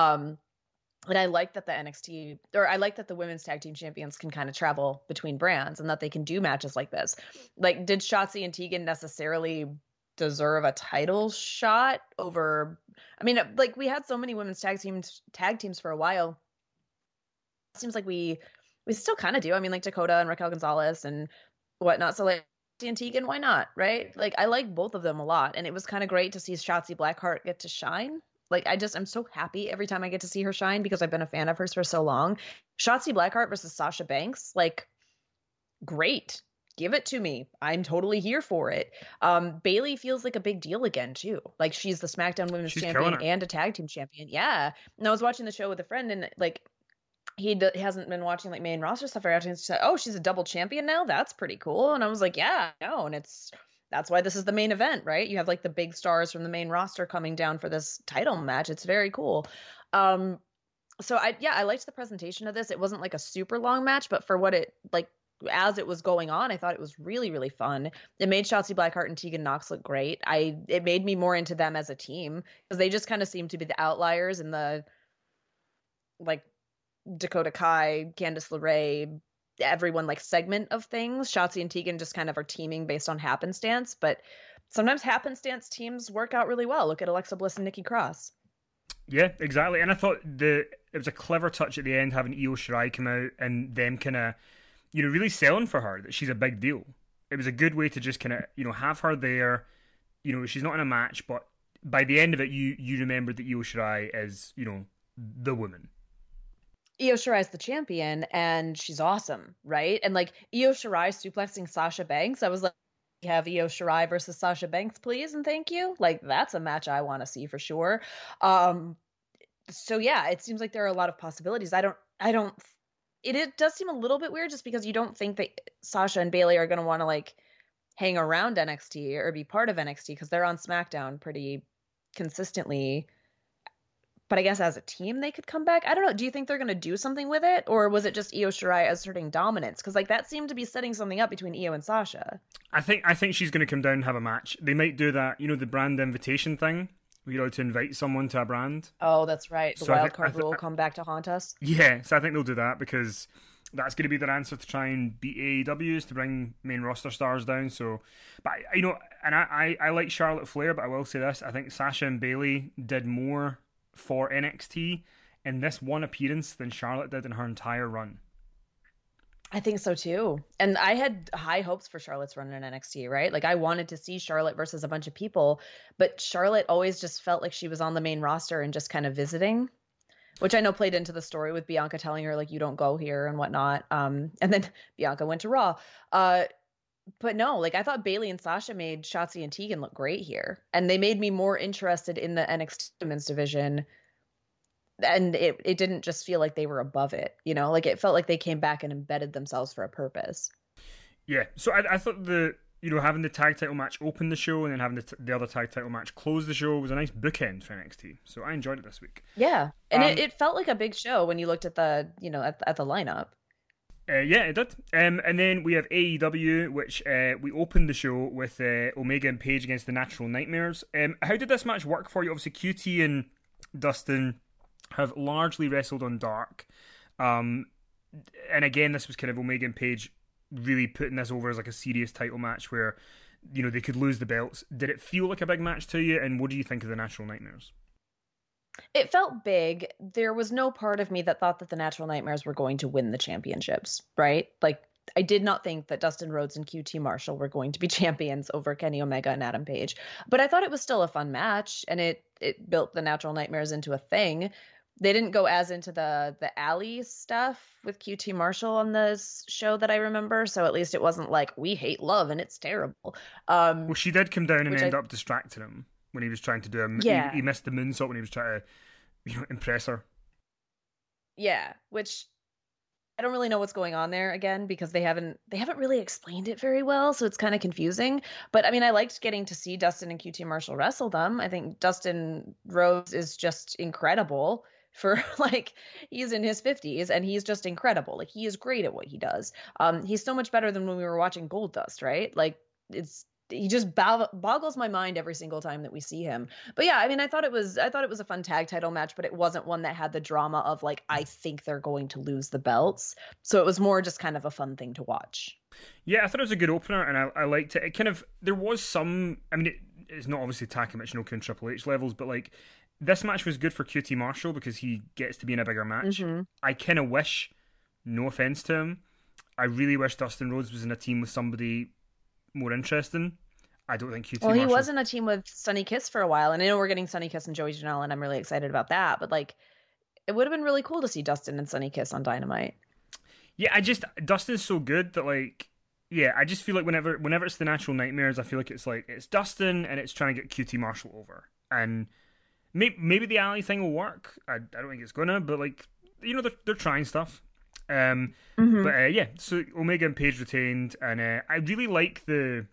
And I like that the women's tag team champions can kind of travel between brands and that they can do matches like this. Like, did Shotzi and Tegan necessarily deserve a title shot over? I mean, like we had so many women's tag teams for a while. It seems like we still kind of do. I mean, like Dakota and Raquel Gonzalez and whatnot. So like Shotzi and Tegan, why not? Right? Like I like both of them a lot, and it was kind of great to see Shotzi Blackheart get to shine. Like, I'm so happy every time I get to see her shine because I've been a fan of hers for so long. Shotzi Blackheart versus Sasha Banks, like, great. Give it to me. I'm totally here for it. Bayley feels like a big deal again, too. Like, she's the SmackDown Women's Champion and a tag team champion. Yeah. And I was watching the show with a friend, and, like, he hasn't been watching, like, main roster stuff very often. He said, oh, she's a double champion now? That's pretty cool. And I was like, yeah, I know. And that's why this is the main event, right? You have like the big stars from the main roster coming down for this title match. It's very cool. So I liked the presentation of this. It wasn't like a super long match, but for what it like as it was going on, I thought it was really, really fun. It made Shotzi Blackheart and Tegan Nox look great. It made me more into them as a team because they just kind of seem to be the outliers in the like Dakota Kai, Candice LeRae, everyone like segment of things. Shotzi and Tegan just kind of are teaming based on happenstance, but sometimes happenstance teams work out really well. Look at Alexa Bliss and Nikki Cross. Yeah, exactly. And I thought it was a clever touch at the end having Io Shirai come out and them kind of, really selling for her that she's a big deal. It was a good way to just kind of, have her there. She's not in a match, but by the end of it, you remembered that Io Shirai is, the woman. Io Shirai's the champion, and she's awesome, right? And like Io Shirai suplexing Sasha Banks, I was like, have Io Shirai versus Sasha Banks, please, and thank you. Like that's a match I want to see for sure. So yeah, it seems like there are a lot of possibilities. It does seem a little bit weird just because you don't think that Sasha and Bayley are going to want to like hang around NXT or be part of NXT because they're on SmackDown pretty consistently. But I guess as a team, they could come back. I don't know. Do you think they're going to do something with it? Or was it just Io Shirai asserting dominance? Because like that seemed to be setting something up between Io and Sasha. I think she's going to come down and have a match. They might do that, the brand invitation thing, where you're allowed to invite someone to a brand. Oh, that's right. The So I wild think card rule come back to haunt us. yeah, so I think they'll do that because that's going to be their answer to try and beat AEW is to bring main roster stars down. So, but you know, and I like Charlotte Flair, but I will say this: I think Sasha and Bailey did more for NXT in this one appearance than Charlotte did in her entire run. I think so too. And I had high hopes for Charlotte's run in NXT, right? Like I wanted to see Charlotte versus a bunch of people, but Charlotte always just felt like she was on the main roster and just kind of visiting, which I know played into the story with Bianca telling her like you don't go here and whatnot. And then Bianca went to Raw. But no, like I thought Bailey and Sasha made Shotzi and Tegan look great here, and they made me more interested in the NXT Women's division. And it didn't just feel like they were above it, you know, like it felt like they came back and embedded themselves for a purpose. Yeah, so I thought having the tag title match open the show and then having the other tag title match close the show was a nice bookend for NXT. So I enjoyed it this week. Yeah, and it felt like a big show when you looked at the at the lineup. Yeah, it did. And then we have AEW, which we opened the show with Omega and Page against the Natural Nightmares. How did this match work for you? Obviously, QT and Dustin have largely wrestled on Dark. And again, this was kind of Omega and Page really putting this over as like a serious title match where, you know, they could lose the belts. Did it feel like a big match to you? And what do you think of the Natural Nightmares? It felt big. There was no part of me that thought that the Natural Nightmares were going to win the championships, right? Like, I did not think that Dustin Rhodes and QT Marshall were going to be champions over Kenny Omega and Adam Page. But I thought it was still a fun match, and it built the Natural Nightmares into a thing. They didn't go as into the alley stuff with QT Marshall on this show that I remember, so at least it wasn't like we hate love and it's terrible. Well, she did come down and end I, up distracting him when he was trying to do him. Yeah. He missed the moonsault when he was trying to, you know, impress her. Yeah, which I don't really know what's going on there again because they haven't really explained it very well, so it's kind of confusing. But I mean, I liked getting to see Dustin and QT Marshall wrestle them. I think Dustin Rhodes is just incredible for like he's in his 50s and he's just incredible. Like he is great at what he does. He's so much better than when we were watching Goldust, right? Like he just boggles my mind every single time that we see him. But yeah, I mean, I thought it was a fun tag title match, but it wasn't one that had the drama of like I think they're going to lose the belts. So it was more just kind of a fun thing to watch. Yeah, I thought it was a good opener, and I liked it. It kind of there was some. I mean, it's not obviously Taka Michinoku and Triple H levels, but like this match was good for QT Marshall because he gets to be in a bigger match. Mm-hmm. I kind of wish, no offense to him, I really wish Dustin Rhodes was in a team with somebody more interesting. I don't think QT. Well, Marshall... he was in a team with Sonny Kiss for a while, and I know we're getting Sonny Kiss and Joey Janela, and I'm really excited about that. But like, it would have been really cool to see Dustin and Sonny Kiss on Dynamite. Yeah, Dustin's so good that like, yeah, I just feel like whenever it's the Natural Nightmares, I feel like it's Dustin and it's trying to get QT Marshall over, and maybe the alley thing will work. I don't think it's gonna, but like, you know, they're trying stuff. Mm-hmm. But yeah, so Omega and Page retained, and I really like the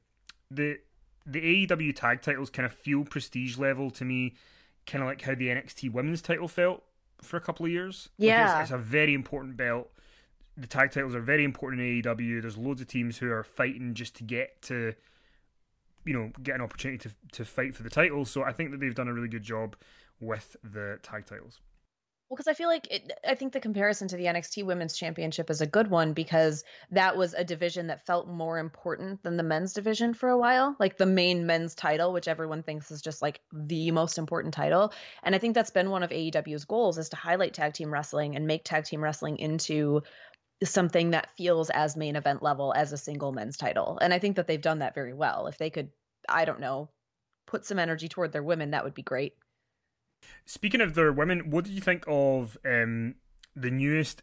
AEW tag titles kind of feel prestige level to me, kind of like how the NXT Women's title felt for a couple of years. Yeah, like it's a very important belt. The tag titles are very important in AEW. There's loads of teams who are fighting just to get to, you know, get an opportunity to fight for the titles. So I think that they've done a really good job with the tag titles. Well, because I feel like I think the comparison to the NXT Women's Championship is a good one because that was a division that felt more important than the men's division for a while, like the main men's title, which everyone thinks is just like the most important title. And I think that's been one of AEW's goals is to highlight tag team wrestling and make tag team wrestling into something that feels as main event level as a single men's title. And I think that they've done that very well. If they could, I don't know, put some energy toward their women, that would be great. Speaking of their women, what did you think of the newest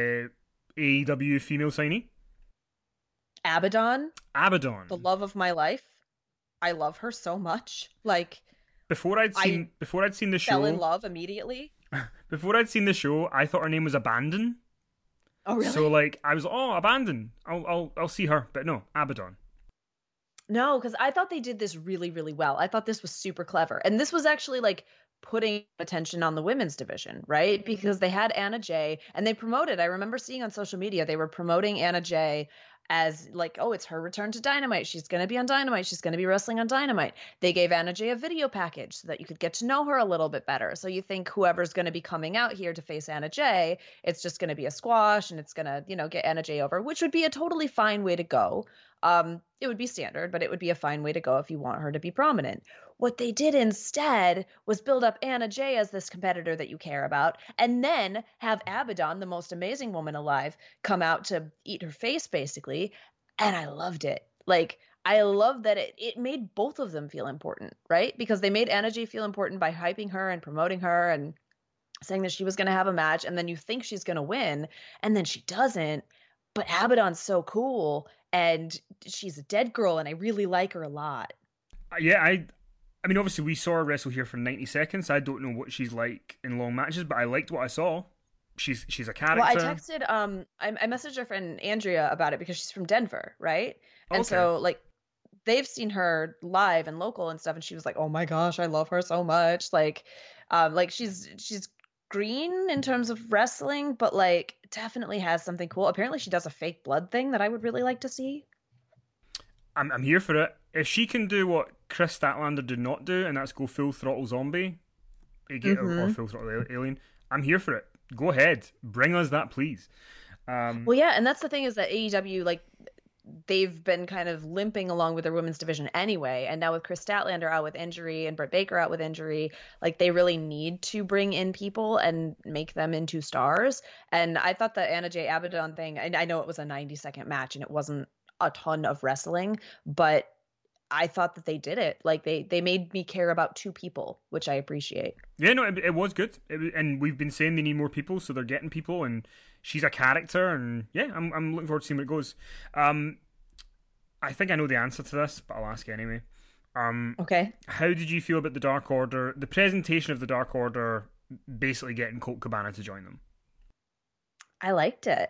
AEW female signee? Abaddon. Abaddon. The love of my life. I love her so much. Like before I'd seen the show, fell in love immediately. Before I'd seen the show, I thought her name was Abandon. Oh really? So like I was Abandon. I'll see her, but no, Abaddon. No, because I thought they did this really, really well. I thought this was super clever. And this was actually like putting attention on the women's division, right? Because they had Anna Jay and they promoted, I remember seeing on social media, they were promoting Anna Jay as like, oh, it's her return to Dynamite. She's going to be on Dynamite. She's going to be wrestling on Dynamite. They gave Anna Jay a video package so that you could get to know her a little bit better. So you think whoever's going to be coming out here to face Anna Jay, it's just going to be a squash and it's going to, get Anna Jay over, which would be a totally fine way to go. It would be standard, but it would be a fine way to go if you want her to be prominent. What they did instead was build up Anna Jay as this competitor that you care about, and then have Abaddon, the most amazing woman alive, come out to eat her face, basically. And I loved it. Like, I love that it made both of them feel important, right? Because they made Anna Jay feel important by hyping her and promoting her and saying that she was going to have a match, and then you think she's going to win, and then she doesn't. But Abaddon's so cool, and she's a dead girl, and I really like her a lot. Yeah, I mean, obviously we saw her wrestle here for 90 seconds. I don't know what she's like in long matches, but I liked what I saw. She's a Well, I character. texted, I messaged her friend Andrea about it because she's from Denver, right? And Okay. so, like, they've seen her live and local and stuff, and she was like, "Oh my gosh, I love her so much!" Like she's green in terms of wrestling, but like definitely has something cool. Apparently, she does a fake blood thing that I would really like to see. I'm here for it. If she can do what Chris Statlander did not do, and that's go full throttle zombie, or Hmm. full throttle alien, I'm here for it. Go ahead, bring us that, please. Um, Well, yeah, and that's the thing is that AEW, like, they've been kind of limping along with their women's division anyway. And now with Chris Statlander out with injury and Britt Baker out with injury, like they really need to bring in people and make them into stars. And I thought the Anna Jay Abaddon thing, and I know it was a 90-second match and it wasn't a ton of wrestling, but I thought that they did it. Like they made me care about two people, which I appreciate. yeah, no, it was good, and we've been saying they need more people, so they're getting people, and she's a character, and yeah, I'm looking forward to seeing where it goes. Um, I think I know the answer to this, but I'll ask anyway. Okay. How did you feel about the Dark Order, the presentation of the Dark Order, basically getting Colt Cabana to join them? I liked it.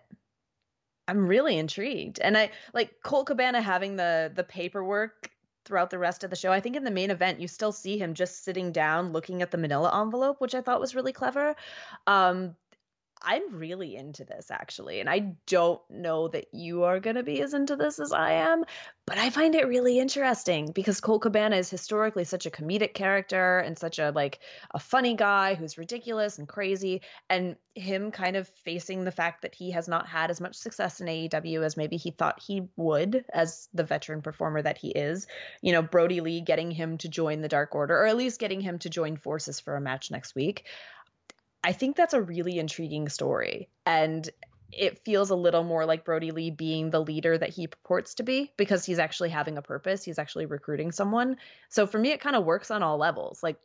I'm really intrigued. And I like Colt Cabana having the paperwork throughout the rest of the show. I think in the main event you still see him just sitting down looking at the manila envelope, which I thought was really clever. Um I'm really into this actually, and I don't know that you are going to be as into this as I am, but I find it really interesting because Colt Cabana is historically such a comedic character and such a like a funny guy who's ridiculous and crazy, and him kind of facing the fact that he has not had as much success in AEW as maybe he thought he would as the veteran performer that he is. Brody Lee getting him to join the Dark Order, or at least getting him to join forces for a match next week. I think that's a really intriguing story. And it feels a little more like Brody Lee being the leader that he purports to be because he's actually having a purpose. He's actually recruiting someone. So for me, it kind of works on all levels. Like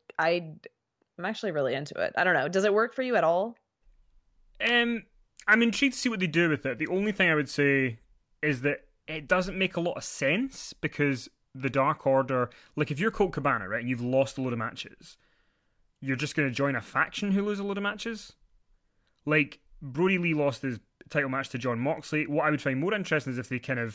I'm actually really into it. I don't know. Does it work for you at all? Um, I'm intrigued to see what they do with it. The only thing I would say is that it doesn't make a lot of sense because the Dark Order, like if you're Colt Cabana, right, and you've lost a load of matches, you're just going to join a faction who lose a load of matches. Like Brody Lee lost his title match to John Moxley. What I would find more interesting is if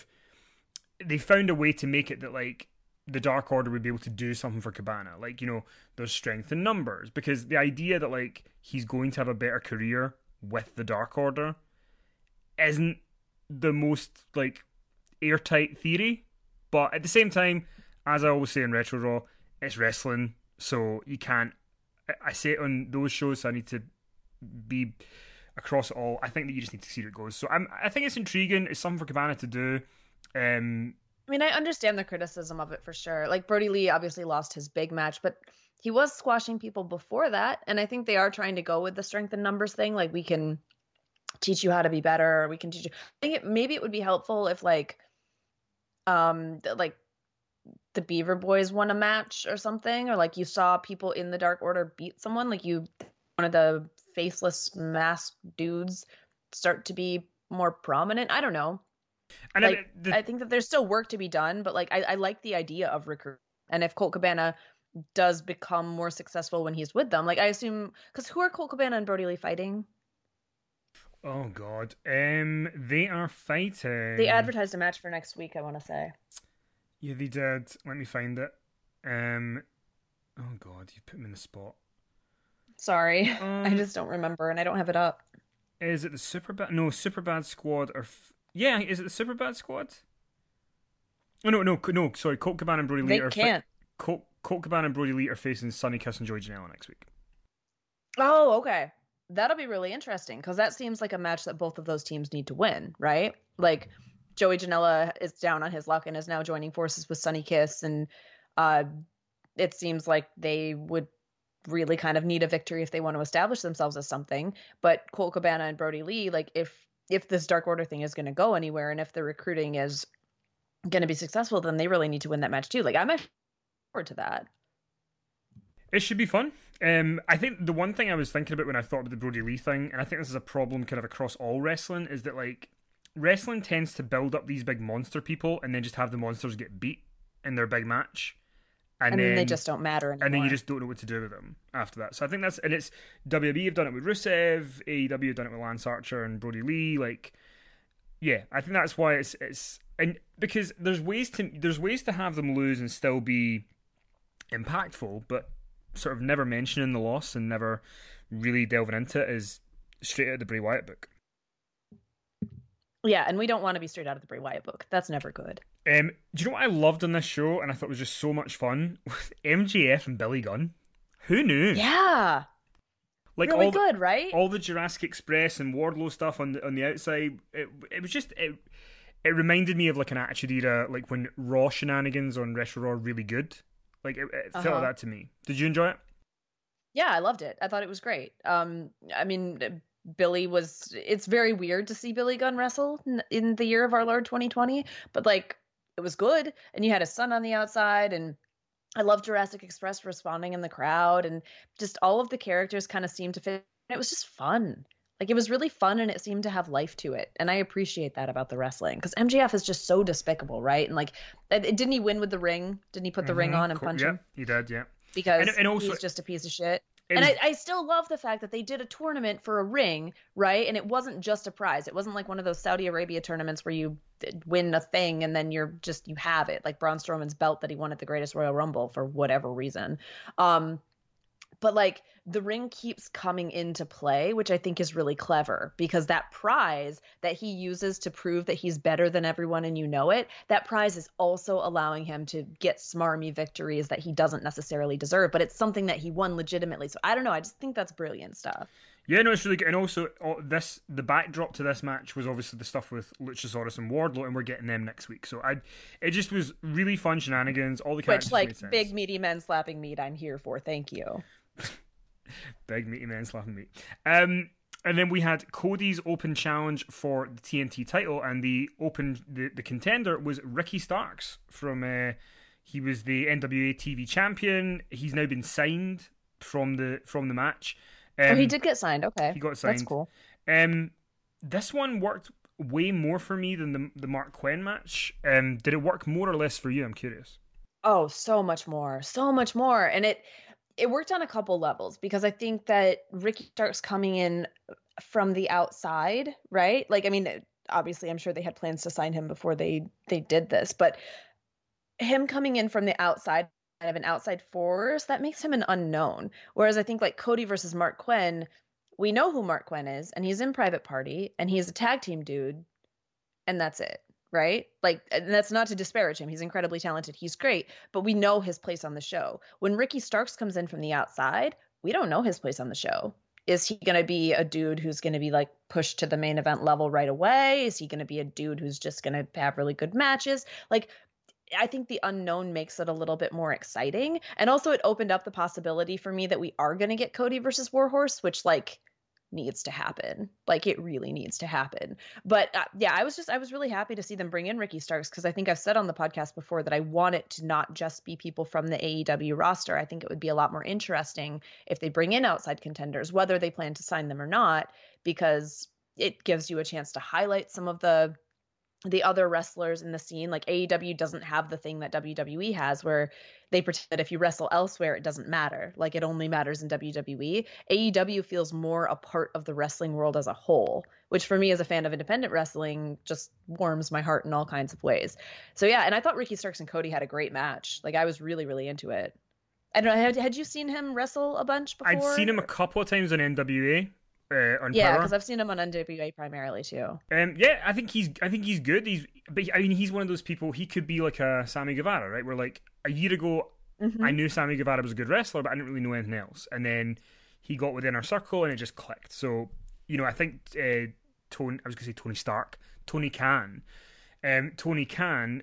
they found a way to make it that like the Dark Order would be able to do something for Cabana, like there's strength in numbers, because the idea that like he's going to have a better career with the Dark Order isn't the most like airtight theory, but at the same time, as I always say in Retro Raw, it's wrestling, so you can't. I say it on those shows, so I need to be across it all. I think that you just need to see where it goes. So I think it's intriguing. It's something for Cabana to do. Um, I mean, I understand the criticism of it for sure. Like Brody Lee obviously lost his big match, but he was squashing people before that. And I think they are trying to go with the strength and numbers thing. Like we can teach you how to be better. Or we can teach you. I think maybe it would be helpful if like the Beaver Boys won a match or something, or like you saw people in the Dark Order beat someone, like one of the faceless masked dudes start to be more prominent. I don't know. and Like the I think that there's still work to be done, but like I like the idea of recruit. And if Colt Cabana does become more successful when he's with them, like I assume, because who are Colt Cabana and Brody Lee fighting? oh god, they are They fighting. advertised a match for next week, I want to say. Yeah, they did. Let me find it. Um, oh god, you put me in the spot. Sorry, I Um, just don't remember, and I don't have it up. is it the Super Bad? No, Super Bad Squad are. Yeah, is it the Superbad squad? Oh no. Sorry, Colt Cabana and Brody Lee They are can't. Colt Cabana and Brody Lee are facing Sonny Kiss and Joey Janela next week. Oh, okay. That'll be really interesting because that seems like a match that both of those teams need to win, right? Like Joey Janela is down on his luck and is now joining forces with Sonny Kiss, and uh, it seems like they would really kind of need a victory if they want to establish themselves as something. But Colt Cabana and Brody Lee, like if this Dark Order thing is going to go anywhere, and if the recruiting is going to be successful, then they really need to win that match too. Like I'm looking forward to that. It should be fun. I think the one thing I was thinking about when I thought about the Brody Lee thing, and I think this is a problem kind of across all wrestling, is that like wrestling tends to build up these big monster people and then just have the monsters get beat in their big match, And then they just don't matter anymore. and then you just don't know what to do with them after that. So I think that's, and it's WWE have done it with Rusev, AEW have done it with Lance Archer and Brody Lee. Like, yeah, I think that's why it's and because there's ways to have them lose and still be impactful, but sort of never mentioning the loss and never really delving into it is straight out of the Bray Wyatt book. Yeah, and we don't want to be straight out of the Bray Wyatt book. That's never good. Do you know what I loved on this show and I thought was just so much fun? MJF and Billy Gunn. Who knew? Yeah. Like really good, right? All the Jurassic Express and Wardlow stuff on the outside. It was just it reminded me of like an Attitude Era, like when Raw shenanigans on Retro Raw are really good. Like it felt like that to me. Did you enjoy it? Yeah, I loved it. I thought it was great. I mean, Billy was. It's very weird to see Billy Gunn wrestle in the year of our Lord 2020, but like it was good. And you had his son on the outside, and I love Jurassic Express responding in the crowd, and just all of the characters kind of seemed to fit. It was just fun. Like it was really fun, and it seemed to have life to it, and I appreciate that about the wrestling because MJF is just so despicable, right? And like, didn't he win with the ring? Didn't he put the ring on and punch him? Yeah, he did. Yeah, because and also, he's just a piece of shit. And I still love the fact that they did a tournament for a ring, right? And it wasn't just a prize. It wasn't like one of those Saudi Arabia tournaments where you win a thing and then you have it, like Braun Strowman's belt that he won at the Greatest Royal Rumble for whatever reason. But like the ring keeps coming into play, which I think is really clever because that prize that he uses to prove that he's better than everyone and that prize is also allowing him to get smarmy victories that he doesn't necessarily deserve, but it's something that he won legitimately. So I don't know. I just think that's brilliant stuff. Yeah, no, it's really good. And also, the backdrop to this match was obviously the stuff with Luchasaurus and Wardlow, and we're getting them next week. So it just was really fun shenanigans. All the characters made sense. Big meaty men slapping meat, I'm here for. Thank you. Big meaty men slapping meat. And then we had Cody's open challenge for the TNT title, and the contender was Ricky Starks from. He was the NWA TV champion. He's now been signed from the match. He did get signed. Okay, he got signed. That's cool. This one worked way more for me than the Mark Quinn match. Did it work more or less for you? I'm curious. Oh, so much more, and it worked on a couple levels because I think that Ricky Starks coming in from the outside, right? Like, I mean, obviously, I'm sure they had plans to sign him before they did this, but him coming in from the outside, kind of an outside force, that makes him an unknown. Whereas I think like Cody versus Mark Quinn, we know who Mark Quinn is, and he's in Private Party, and he's a tag team dude, and that's it. Right? Like, and that's not to disparage him. He's incredibly talented. He's great, but we know his place on the show. When Ricky Starks comes in from the outside, we don't know his place on the show. Is he going to be a dude who's going to be like pushed to the main event level right away? Is he going to be a dude who's just going to have really good matches? Like, I think the unknown makes it a little bit more exciting. And also it opened up the possibility for me that we are going to get Cody versus Warhorse, which like needs to happen. Like it really needs to happen. But yeah, I was really happy to see them bring in Ricky Starks because I think I've said on the podcast before that I want it to not just be people from the AEW roster. I think it would be a lot more interesting if they bring in outside contenders, whether they plan to sign them or not, because it gives you a chance to highlight some of the other wrestlers in the scene. Like AEW doesn't have the thing that WWE has where they pretend that if you wrestle elsewhere, it doesn't matter. Like it only matters in WWE. AEW feels more a part of the wrestling world as a whole, which for me as a fan of independent wrestling just warms my heart in all kinds of ways. So yeah, and I thought Ricky Starks and Cody had a great match. Like I was really, really into it. I don't know, had you seen him wrestle a bunch before? I'd seen him a couple of times on NWA. on Yeah, Power. because I've seen him on NWA primarily too. Yeah, I think he's good. But I mean, he's one of those people. He could be like a Sammy Guevara, right? Where like a year ago, I Hmm. knew Sammy Guevara was a good wrestler, but I didn't really know anything else. And then he got within our circle, and it just clicked. So I think Tony. I was going to say Tony Stark, Tony Khan. Tony Khan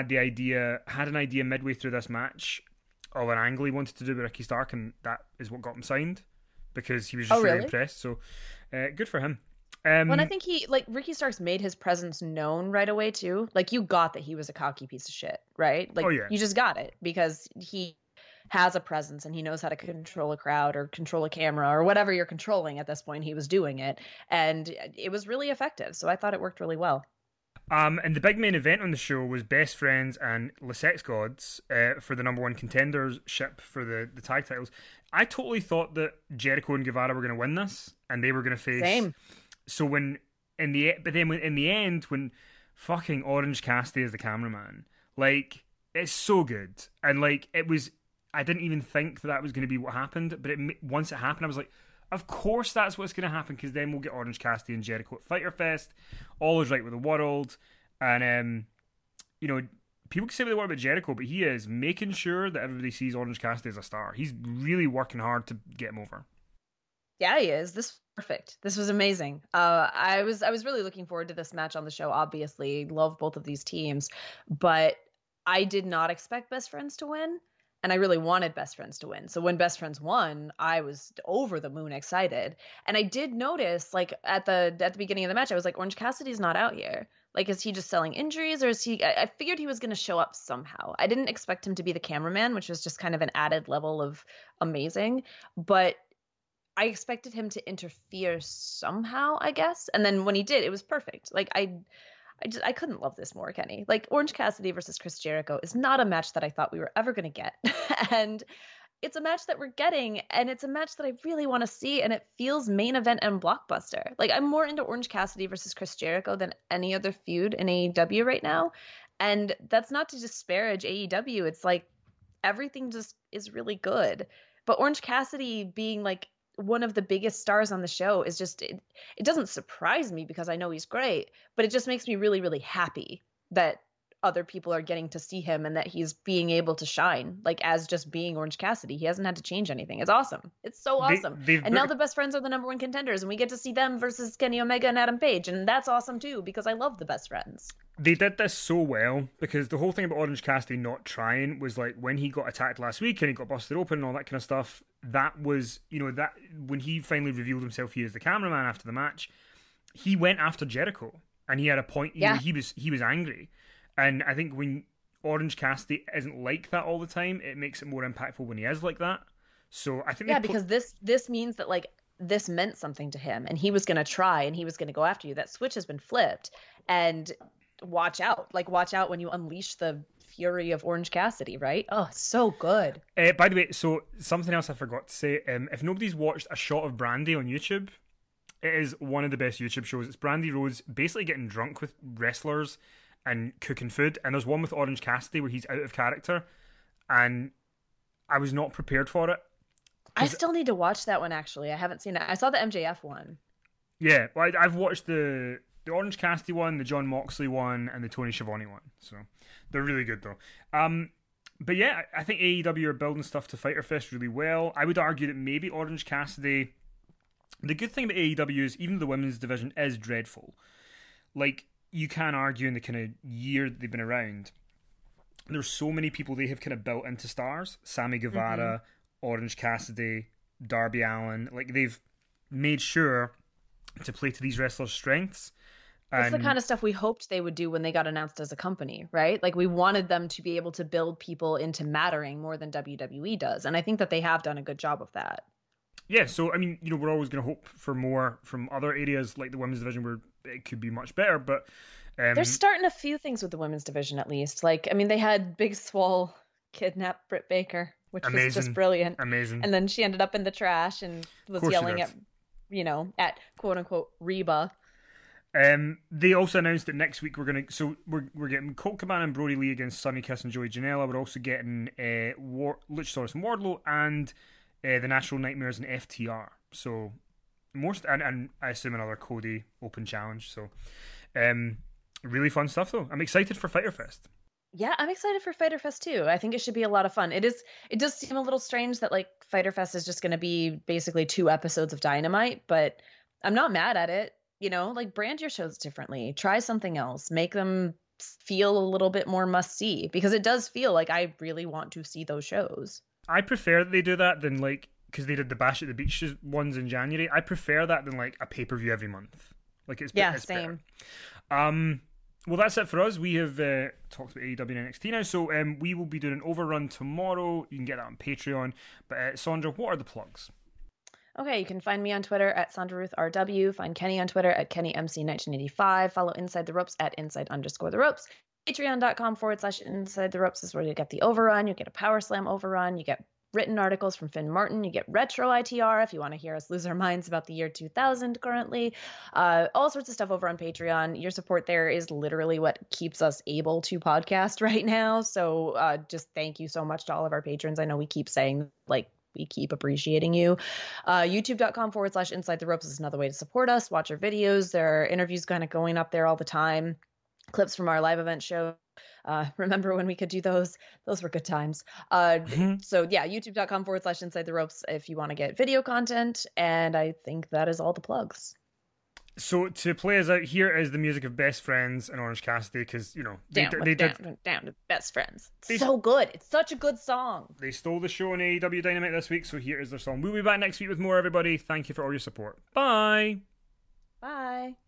had an idea midway through this match of an angle he wanted to do with Ricky Stark, and that is what got him signed because he was Oh, just really really? impressed. So good for him. When I Um, think he like Ricky Starks made his presence known right away too. Like you got that he was a cocky piece of shit, right? oh Like yeah, you just got it because he has a presence and he knows how to control a crowd or control a camera or whatever you're controlling at this point. He was doing it and it was really effective. So I thought it worked really well. And the big main event on the show was Best Friends and Le Sex Gods for the number one contendership for the tag titles. I totally thought that Jericho and Guevara were going to win this, and they were going to face. Same. So when but then in the end, when fucking Orange Cassidy is the cameraman, like it's so good, and like it was. I didn't even think that was going to be what happened, but once it happened, I was like, of course that's what's going to happen because then we'll get Orange Cassidy and Jericho at Fyter Fest. All is right with the world, and you know, people can say what they want about Jericho, but he is making sure that everybody sees Orange Cassidy as a star. He's really working hard to get him over. Yeah, he is. This was perfect. This was amazing. I was really looking forward to this match on the show. Obviously, love both of these teams, but I did not expect Best Friends to win, and I really wanted Best Friends to win. So when Best Friends won, I was over the moon excited. And I did notice, like at the beginning of the match, I was like, Orange Cassidy's not out here. Like, is he just selling injuries, or is he? I figured he was going to show up somehow. I didn't expect him to be the cameraman, which was just kind of an added level of amazing, but I expected him to interfere somehow, I guess. And then when he did, it was perfect. Like I couldn't love this more, Kenny. Like Orange Cassidy versus Chris Jericho is not a match that I thought we were ever going to get. And it's a match that we're getting, and it's a match that I really want to see, and it feels main event and blockbuster. Like I'm more into Orange Cassidy versus Chris Jericho than any other feud in AEW right now. And that's not to disparage AEW. It's like everything just is really good. But Orange Cassidy being like one of the biggest stars on the show is just it doesn't surprise me because I know he's great, but it just makes me really, really happy that other people are getting to see him and that he's being able to shine like as just being Orange Cassidy. He hasn't had to change anything. It's awesome. It's so awesome. They've And now the best friends are the number one contenders and we get to see them versus Kenny Omega and Adam Page. And that's awesome too because I love the best friends. They did this so well because the whole thing about Orange Cassidy not trying was like when he got attacked last week and he got busted open and all that kind of stuff. That was, that when he finally revealed himself, he is the cameraman after the match. He went after Jericho and he had a point. Yeah. He was angry, and I think when Orange Cassidy isn't like that all the time, it makes it more impactful when he is like that. So I think Yeah, because this means that like this meant something to him and he was going to try and he was going to go after you. That switch has been flipped. And watch out. Like watch out when you unleash the fury of Orange Cassidy, right? Oh, so good. By the way, so something else I forgot to say. If nobody's watched a shot of Brandy on YouTube, it is one of the best YouTube shows. It's Brandy Rhodes basically getting drunk with wrestlers and cooking food. And there's one with Orange Cassidy where he's out of character, and I was not prepared for it. I still need to watch that one actually. I haven't seen it. I saw the MJF one. Yeah, well, I've watched the Orange Cassidy one, the John Moxley one, and the Tony Schiavone one. So they're really good though. But yeah, I think AEW are building stuff to Fyter Fest really well. I would argue that maybe Orange Cassidy. The good thing about AEW is even the women's division is dreadful. Like you can argue in the kind of year that they've been around, there's so many people they have kind of built into stars. Sammy Mm-hmm. Guevara, Orange Cassidy, Darby Allin. Like they've made sure to play to these wrestlers' strengths. It's the And kind of stuff we hoped they would do when they got announced as a company, right? Like we wanted them to be able to build people into mattering more than WWE does. And I think that they have done a good job of that. yeah, so I mean, we're always going to hope for more from other areas like the women's division where it could be much better. But They're um, starting a few things with the women's division at least. Like, I mean, they had Big Swole kidnap Britt Baker, which was just amazing, brilliant. amazing. And then she ended up in the trash and Of was course she yelling did. at quote unquote Reba. They also announced that next week we're getting Colt Cabana and Brody Lee against Sonny Kiss and Joey Janela. We're also getting Luchasaurus and Wardlow and the Natural Nightmares and FTR. So and I assume another Cody Open challenge. So, really fun stuff though. I'm excited for Fyter Fest. Yeah, I'm excited for Fyter Fest too. I think it should be a lot of fun. It does seem a little strange that like Fyter Fest is just going to be basically 2 episodes of Dynamite, but I'm not mad at it. You know, like brand your shows differently. Try something else. Make them feel a little bit more must see, because it does feel like I really want to see those shows. I prefer that they do that than like, because they did the Bash at the Beach ones in January. I prefer that than like a pay-per-view every month. Like it's Same. Better. Well, that's it for us. We have talked about AEW and NXT now, so we will be doing an overrun tomorrow. You can get that on Patreon. But Sandra, what are the plugs? Okay, you can find me on Twitter at SandraRuthRW. Find Kenny on Twitter at KennyMC1985. Follow Inside the Ropes at Inside_the Ropes. Patreon.com/Inside the Ropes is where you get the overrun. You get a Power Slam overrun. You get written articles from Finn Martin. You get retro ITR if you want to hear us lose our minds about the year 2000 currently. All sorts of stuff over on Patreon. Your support there is literally what keeps us able to podcast right now. So just thank you so much to all of our patrons. I know we keep saying, like, we keep appreciating you. YouTube.com/Inside the Ropes is another way to support us. Watch our videos. There are interviews kind of going up there all the time. Clips from our live event show. Remember when we could do those? Those were good times. So yeah, youtube.com/Inside the Ropes if you want to get video content. And I think that is all the plugs. So to play us out, here is the music of Best Friends and Orange Cassidy, because, you know, down to Best Friends. It's so good. It's such a good song. They stole the show on AEW Dynamite this week, so here is their song. We'll be back next week with more, everybody. Thank you for all your support. Bye. Bye.